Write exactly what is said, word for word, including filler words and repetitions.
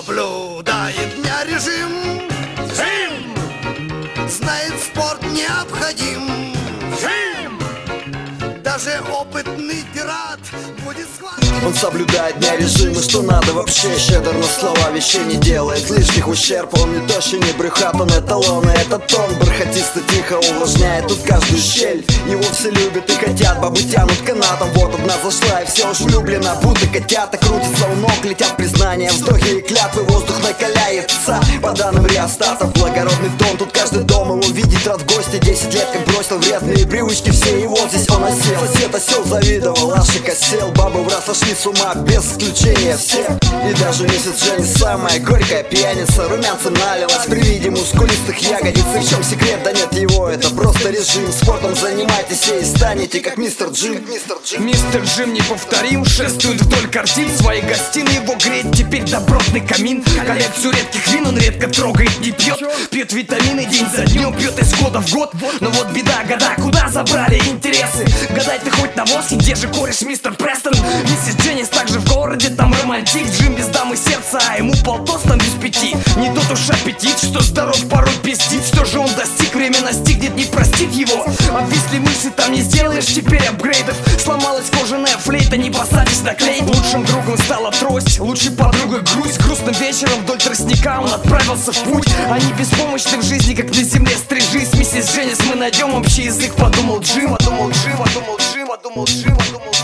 соблюдает дня режим. Джим! Знает, спорт необходим. Джим! Даже опытный пират будет схвачен. Он соблюдает дня режима, что надо вообще. Щедр на слова, вещей не делает лишних ущерб. Он не тощий, не брюхат, он эталон, и этот он бархатисто тихо увлажняет тут каждую щель. Его все любят и хотят, бабы тянут канатом. Вот одна зашла и все уж влюблена, будто котята. Крутится у ног, летят признания, вздохи и клятвы. Воздух накаляется по данным реостатов. Благородный тон, тут каждый дом его видит рад в гости. Десять лет как бросил вредные привычки все, и вот здесь он осел. Сосед осел завидовал, Ашик осел. Бабы в раз сошли с ума, без исключения все. И даже месяц Жени самая горькая пьяница. Румянцем налилась при виде мускулистых ягодиц. И в чем секрет? Да нет его, это просто режим. Спортом занимайтесь и станете как мистер Джим. Мистер Джим неповторим, шествует вдоль картин. Своей гостиной его греет теперь добротный камин. Коллекцию редких вин он редко трогает, не пьет. Пьет витамины день за днем, пьет из года в год. Но вот беда, года куда забрали интересы? Гадай ты хоть на воске, где же кореш мистер Престон? Миссис Дженнис также в городе, там романтик. Джим без дамы сердца, а ему полтостом без пяти. Не тот уж аппетит, что здоров порой пиздит. Что же он достиг, время настигнет, не простит его. Обвисли мышцы, там не сделаешь теперь апгрейдов. Сломалась кожаная флейта, не посадишь на клей. Лучшим другом стала трость, лучшей подругой грусть. Грустным вечером вдоль тростника он отправился в путь. Они беспомощны в жизни, как на земле стрижи. С миссис Дженнис мы найдем общий язык, подумал Джим. Подумал Джим, подумал Джим, подумал Джим, подумал Джим.